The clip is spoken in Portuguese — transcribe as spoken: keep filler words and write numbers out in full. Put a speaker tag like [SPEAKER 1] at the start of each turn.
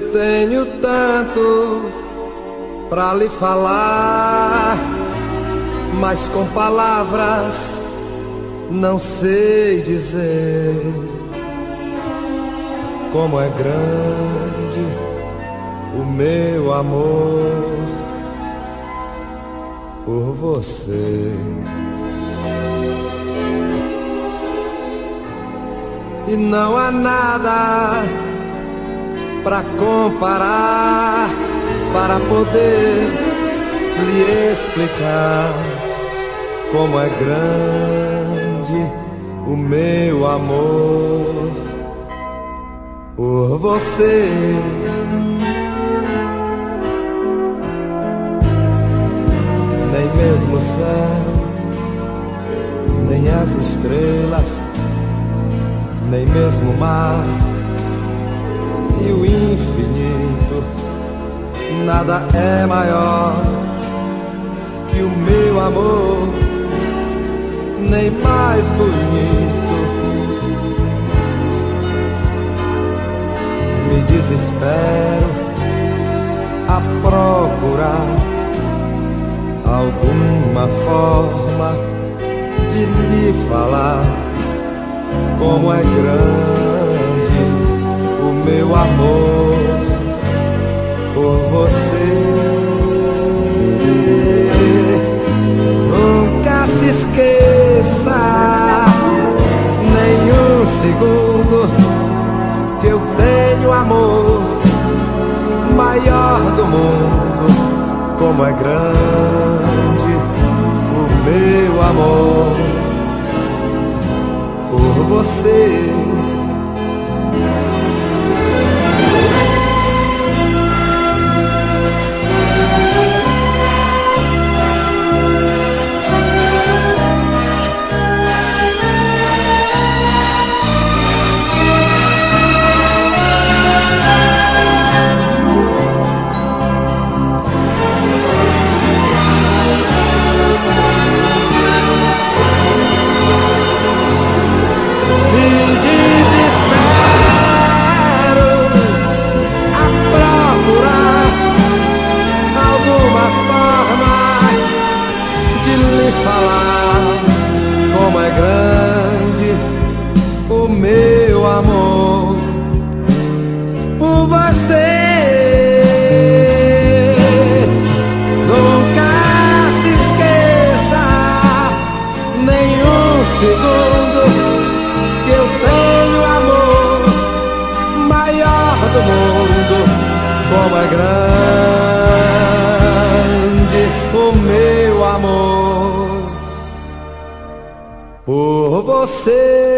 [SPEAKER 1] tenho tanto pra lhe falar, mas com palavras não sei dizer como é grande o meu amor por você. E não há nada pra comparar, para poder lhe explicar como é grande o meu amor por você. Nem mesmo o céu, nem as estrelas, nem mesmo o mar e o infinito, nada é maior que o meu amor, nem mais bonito. Me desespero a procurar alguma forma de lhe falar como é grande o meu amor por você. Nunca se esqueça nem um segundo que eu tenho amor maior do mundo. Como é grande o meu amor por você. Falar como é grande o meu amor por você. Nunca se esqueça nem um segundo que eu tenho amor maior do mundo. Como é grande o meu amor por você.